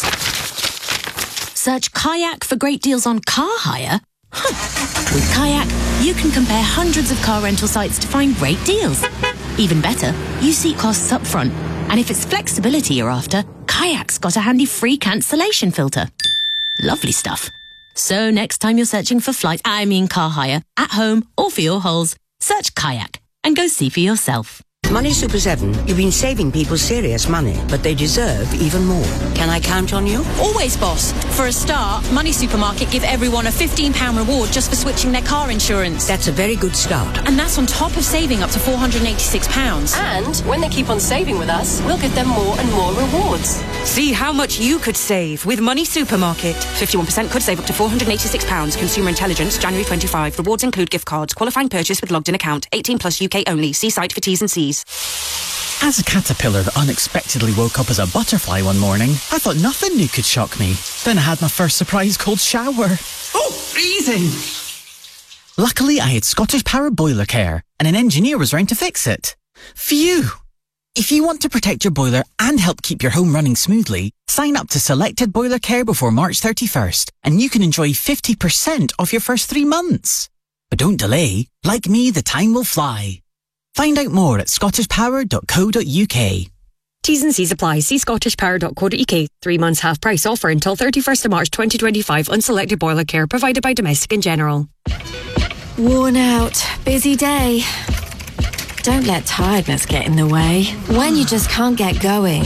Search Kayak for great deals on car hire. Huh. With Kayak, you can compare hundreds of car rental sites to find great deals. Even better, you see costs up front. And if it's flexibility you're after, Kayak's got a handy free cancellation filter. Lovely stuff. So next time you're searching for flights, I mean car hire, at home or for your holes, search Kayak and go see for yourself. Money Super seven, you've been saving people serious money, but they deserve even more. Can I count on you? Always, boss. For a start, Money Supermarket give everyone a fifteen pounds reward just for switching their car insurance. That's a very good start. And that's on top of saving up to four hundred eighty-six pounds. And when they keep on saving with us, we'll give them more and more rewards. See how much you could save with Money Supermarket. fifty-one percent could save up to four hundred eighty-six pounds. Consumer Intelligence, January twenty-fifth. Rewards include gift cards. Qualifying purchase with logged in account. eighteen plus U K only. See site for T's and C's. As a caterpillar that unexpectedly woke up as a butterfly one morning, I thought nothing new could shock me. Then I had my first surprise cold shower. Oh, freezing! Luckily, I had Scottish Power Boiler Care, and an engineer was round to fix it. Phew! If you want to protect your boiler and help keep your home running smoothly, sign up to Selected Boiler Care before March thirty-first, and you can enjoy fifty percent off your first three months. But don't delay. Like me, the time will fly. Find out more at scottish power dot co dot uk. T's and C's apply. See scottish power dot co dot uk. Three months half price offer until thirty-first of March twenty twenty-five. Unselected boiler care provided by Domestic in General. Worn out. Busy day. Don't let tiredness get in the way when you just can't get going.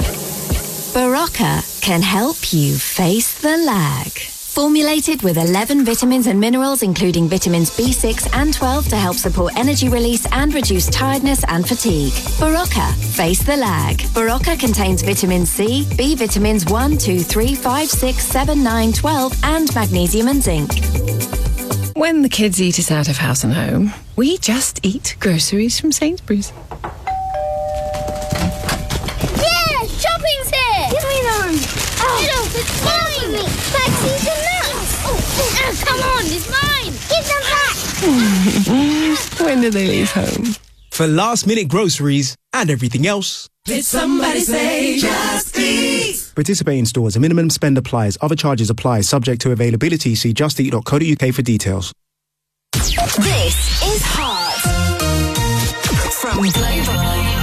Barocca can help you face the lag. Formulated with eleven vitamins and minerals, including vitamins B six and twelve to help support energy release and reduce tiredness and fatigue. Barocca, face the lag. Barocca contains vitamin C, B vitamins one, two, three, five, six, seven, nine, twelve, and magnesium and zinc. When the kids eat us out of house and home, we just eat groceries from Sainsbury's. Yeah, shopping's here! Give me those! Oh, get off, it's mine! Maxie's and nuts! Oh, oh, come on, it's mine! Give them back! When do they leave home? For last minute groceries and everything else. Did somebody say Just Eat? Participating stores, a minimum spend applies. Other charges apply. Subject to availability. See just eat dot co dot uk for details. This is Heart from Global.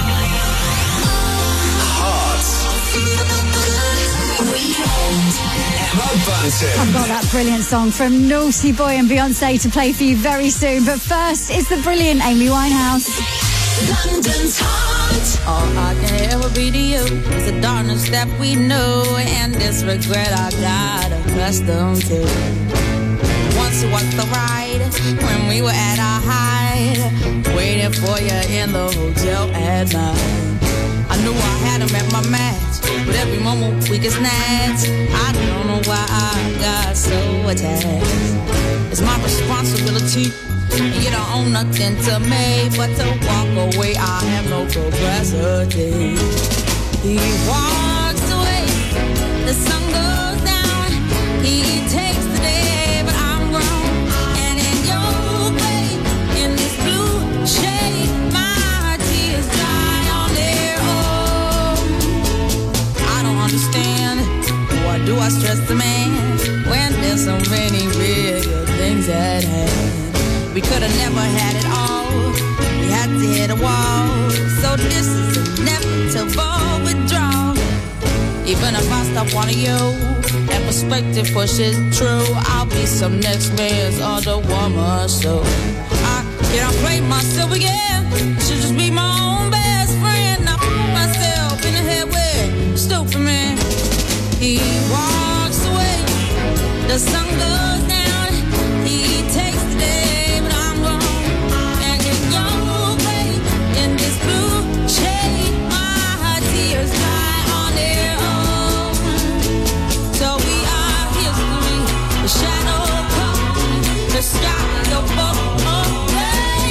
I've got that brilliant song from Naughty Boy and Beyonce to play for you very soon. But first, it's the brilliant Amy Winehouse. London's Heart. All I can ever be to you is the darkness that we know and this regret I got accustomed to. Once it was the ride when we were at our height, waiting for you in the hotel at night. I knew I had him at my match, but every moment we get snatched. I don't know why I got so attached. It's my responsibility, and you don't own nothing to me but to walk away. I have no capacity. He walks away, the sun goes down. He takes the day, but I'm grown. And in your way, in this blue shade, my tears dry on their own. I don't understand, why do I stress the man when there's so many bigger things at hand? We could have never had it all. We had to hit a wall. So So this is inevitable withdrawal. Even if I stop wanting you and perspective pushes true, I'll be some next man's other woman. So I can't play myself again. Should just be my own best friend. I put myself in the head with stupid man. He walks away, the sun goes down. He takes the day, but I'm wrong. And in your way, in this blue shade, my tears dry on their own. So we are history, the shadow comes, the sky go away.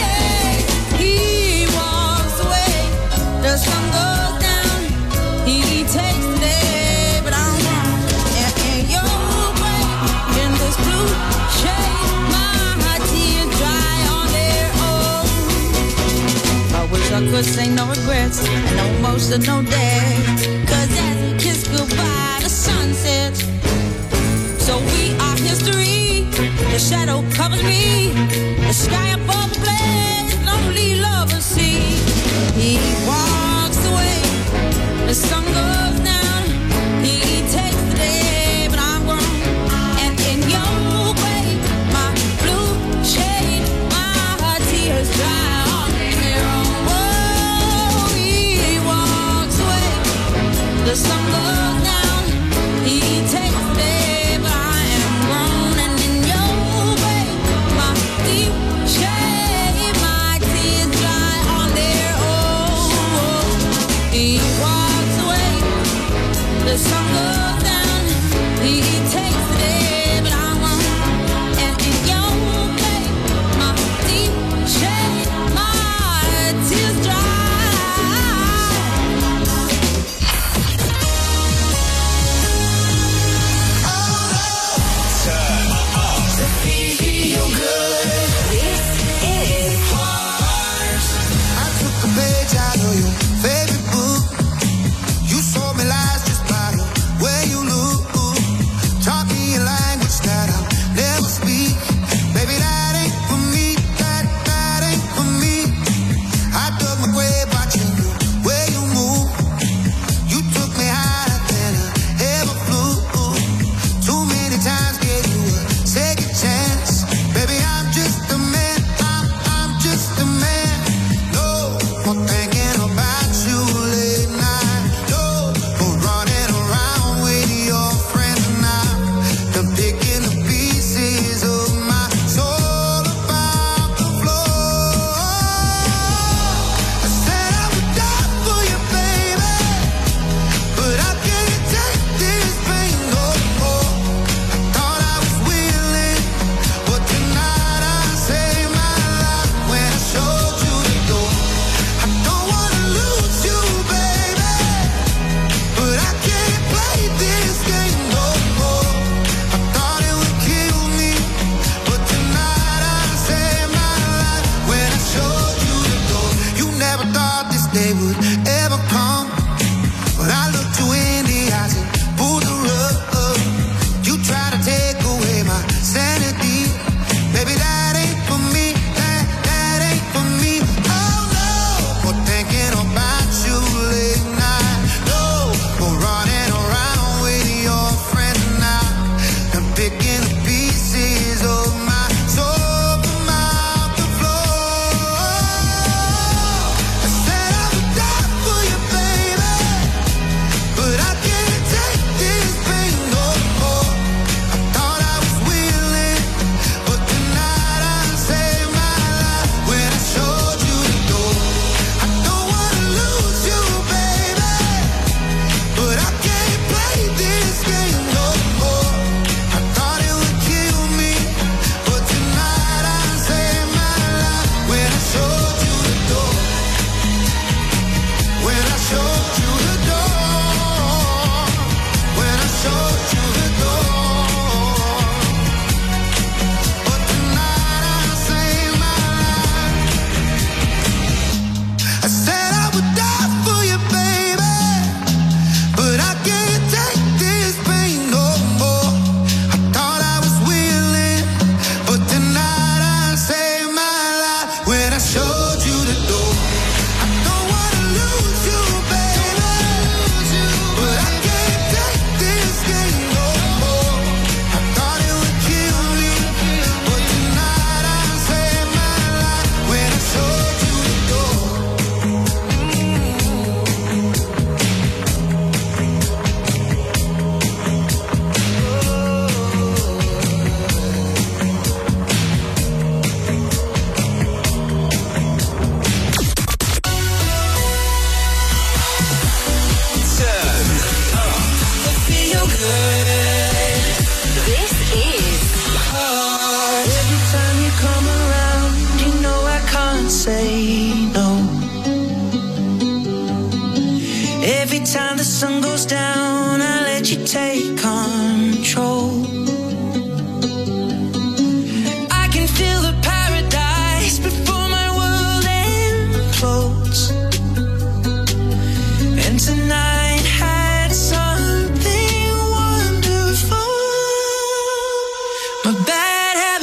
He walks away, the sun goes down. He takes the day, but I'm wrong. And in your way, in this blue shade, my tears dry on their own. I wish I could say no regrets and no emotional day. Cause as we kiss goodbye, the sun sets. So we are history. The shadow covers me. The sky above the blaze, lonely lovers see. He walks away, the sun goes down. He takes the day, but I'm wrong. And in your way, my blue shade, my tears dry on their own. Oh, he walks away, the sun goes down. He takes the day, but I am grown. And in your way, my deep shade, my tears dry on their own. He walks away,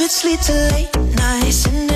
habits lead to late nights and